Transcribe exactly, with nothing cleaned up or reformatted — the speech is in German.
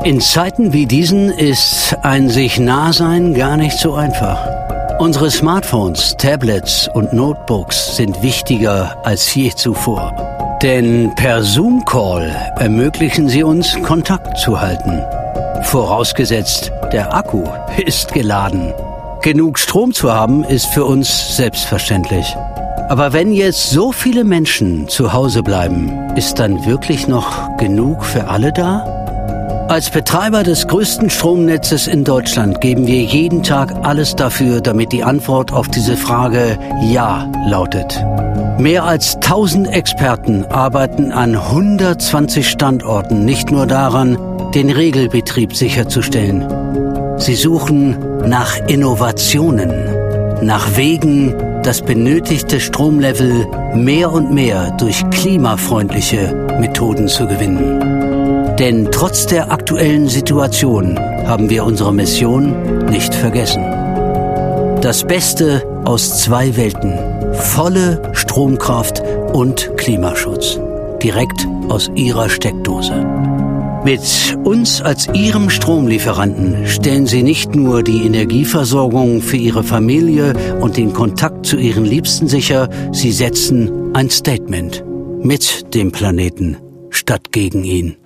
In Zeiten wie diesen ist ein Sich-Nah-Sein gar nicht so einfach. Unsere Smartphones, Tablets und Notebooks sind wichtiger als je zuvor. Denn per Zoom-Call ermöglichen sie uns, Kontakt zu halten. Vorausgesetzt, der Akku ist geladen. Genug Strom zu haben, ist für uns selbstverständlich. Aber wenn jetzt so viele Menschen zu Hause bleiben, ist dann wirklich noch genug für alle da? Als Betreiber des größten Stromnetzes in Deutschland geben wir jeden Tag alles dafür, damit die Antwort auf diese Frage Ja lautet. Mehr als tausend Experten arbeiten an hundertzwanzig Standorten nicht nur daran, den Regelbetrieb sicherzustellen. Sie suchen nach Innovationen, nach Wegen, das benötigte Stromlevel mehr und mehr durch klimafreundliche Methoden zu gewinnen. Denn trotz der aktuellen Situation haben wir unsere Mission nicht vergessen. Das Beste aus zwei Welten: volle Stromkraft und Klimaschutz. Direkt aus Ihrer Steckdose. Mit uns als Ihrem Stromlieferanten stellen Sie nicht nur die Energieversorgung für Ihre Familie und den Kontakt zu Ihren Liebsten sicher, Sie setzen ein Statement mit dem Planeten statt gegen ihn.